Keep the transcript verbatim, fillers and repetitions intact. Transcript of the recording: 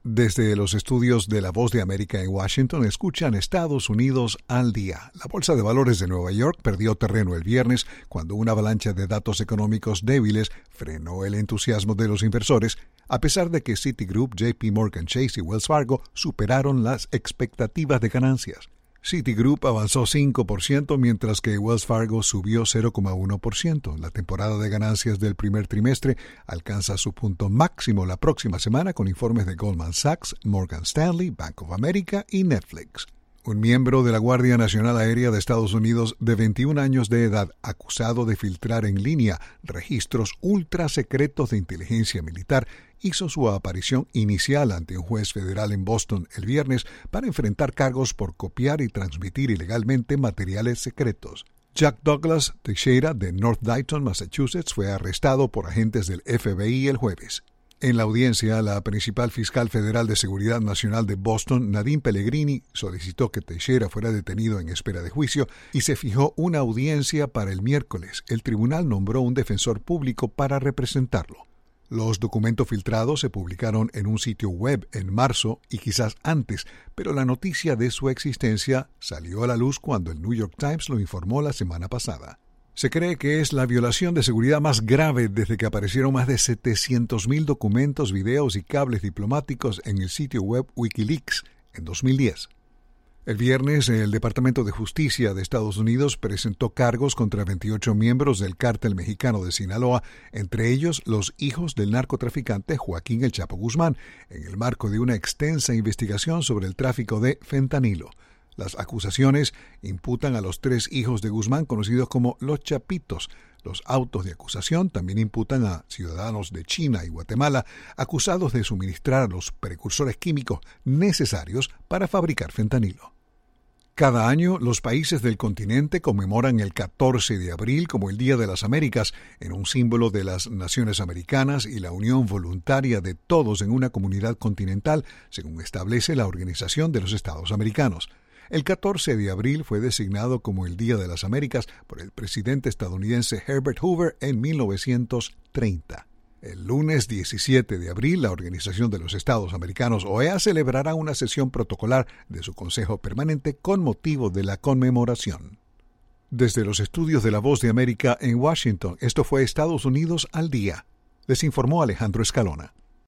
Desde los estudios de La Voz de América en Washington, escuchan Estados Unidos al día. La Bolsa de Valores de Nueva York perdió terreno el viernes cuando una avalancha de datos económicos débiles frenó el entusiasmo de los inversores, a pesar de que Citigroup, J P Morgan Chase y Wells Fargo superaron las expectativas de ganancias. Citigroup avanzó cinco por ciento, mientras que Wells Fargo subió cero coma uno por ciento. La temporada de ganancias del primer trimestre alcanza su punto máximo la próxima semana con informes de Goldman Sachs, Morgan Stanley, Bank of America y Netflix. Un miembro de la Guardia Nacional Aérea de Estados Unidos de veintiún años de edad, acusado de filtrar en línea registros ultra secretos de inteligencia militar, hizo su aparición inicial ante un juez federal en Boston el viernes para enfrentar cargos por copiar y transmitir ilegalmente materiales secretos. Jack Douglas Teixeira, de North Dayton, Massachusetts, fue arrestado por agentes del F B I el jueves. En la audiencia, la principal fiscal federal de Seguridad Nacional de Boston, Nadine Pellegrini, solicitó que Teixeira fuera detenido en espera de juicio y se fijó una audiencia para el miércoles. El tribunal nombró un defensor público para representarlo. Los documentos filtrados se publicaron en un sitio web en marzo y quizás antes, pero la noticia de su existencia salió a la luz cuando el New York Times lo informó la semana pasada. Se cree que es la violación de seguridad más grave desde que aparecieron más de setecientos mil documentos, videos y cables diplomáticos en el sitio web Wikileaks en dos mil diez. El viernes, el Departamento de Justicia de Estados Unidos presentó cargos contra veintiocho miembros del cártel mexicano de Sinaloa, entre ellos los hijos del narcotraficante Joaquín El Chapo Guzmán, en el marco de una extensa investigación sobre el tráfico de fentanilo. Las acusaciones imputan a los tres hijos de Guzmán, conocidos como los Chapitos. Los autos de acusación también imputan a ciudadanos de China y Guatemala acusados de suministrar los precursores químicos necesarios para fabricar fentanilo. Cada año, los países del continente conmemoran el catorce de abril como el Día de las Américas, en un símbolo de las naciones americanas y la unión voluntaria de todos en una comunidad continental, según establece la Organización de los Estados Americanos. El catorce de abril fue designado como el Día de las Américas por el presidente estadounidense Herbert Hoover en mil novecientos treinta. El lunes diecisiete de abril, la Organización de los Estados Americanos, O E A, celebrará una sesión protocolar de su Consejo Permanente con motivo de la conmemoración. Desde los estudios de La Voz de América en Washington, esto fue Estados Unidos al día. Les informó Alejandro Escalona.